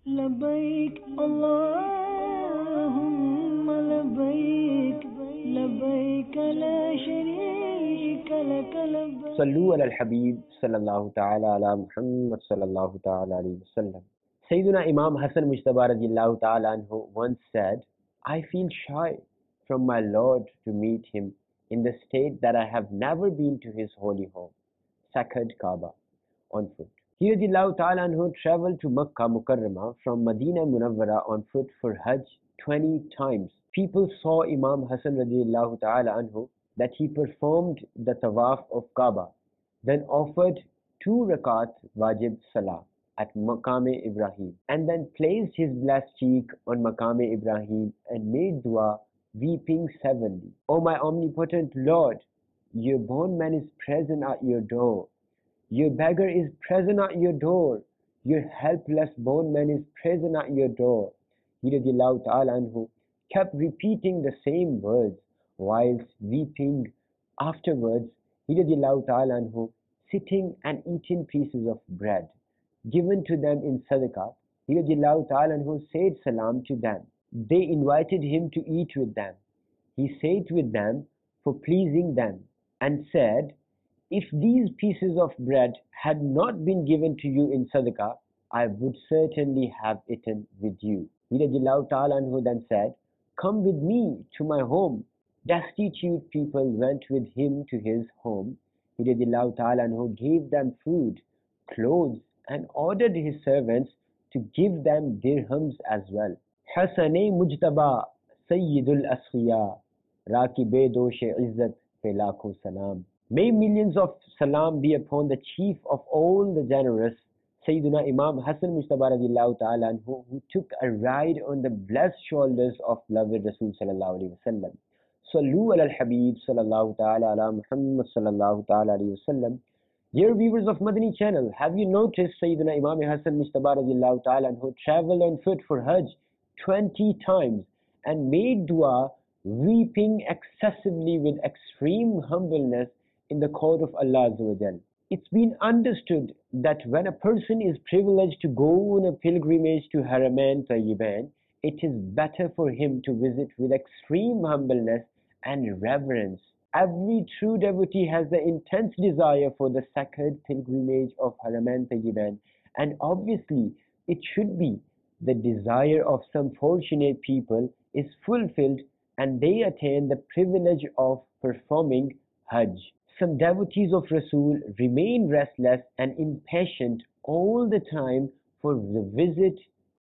لبيك اللهم لبيك لبيك لا شريك لك لبيك. صلوا على الحبيب sallallahu ta'ala ala Muhammad sallallahu ta'ala alayhi wasallam. Sayyiduna Imam Hassan Mujtaba radiallahu ta'ala anhu once said, I feel shy from my Lord to meet him in the state that I have never been to his holy home, sacred Kaaba, on foot. He radiallahu ta'ala anhu traveled to Makkah Mukarramah from Medina Munawwara on foot for Hajj 20 times. People saw Imam Hassan radiallahu ta'ala anhu that he performed the tawaf of Kaaba, then offered 2 rakat wajib salah at Maqam Ibrahim, and then placed his blessed cheek on Maqam Ibrahim and made dua, weeping severely. O my omnipotent Lord, your bondman is present at your door. Your beggar is present at your door. Your helpless bondman is present at your door. He radiallahu ta'ala anhu kept repeating the same words whilst weeping. Afterwards, he radiallahu ta'ala anhu sitting and eating pieces of bread given to them in sadaqah. He radiallahu ta'ala anhu said salam to them. They invited him to eat with them. He sat with them for pleasing them and said, if these pieces of bread had not been given to you in sadaqah, I would certainly have eaten with you. He radiallahu ta'ala anhu then said, come with me to my home. Destitute people went with him to his home. He radiallahu ta'ala anhu gave them food, clothes, and ordered his servants to give them dirhams as well. Hasane Mujtaba Sayyidul Asqiya Rakibe Doshe Izzat Felako Salam. May millions of salam be upon the chief of all the generous, Sayyiduna Imam Hassan Mujtaba radiallahu ta'ala anhu, who took a ride on the blessed shoulders of beloved Rasul sallallahu alayhi wa sallam. Sallu ala al-Habib sallallahu ta'ala ala Muhammad sallallahu ta'ala alayhi wa sallam. Dear viewers of Madani channel, have you noticed Sayyiduna Imam Hassan Mujtaba radiallahu ta'ala anhu traveled on foot for Hajj 20 times and made dua, weeping excessively with extreme humbleness in the court of Allah Azza wa Jal. It's been understood that when a person is privileged to go on a pilgrimage to Haramain Tayyibain, it is better for him to visit with extreme humbleness and reverence. Every true devotee has the intense desire for the sacred pilgrimage of Haramain Tayyibain, and obviously it should be the desire of some fortunate people is fulfilled and they attain the privilege of performing Hajj. Some devotees of Rasul remain restless and impatient all the time for the visit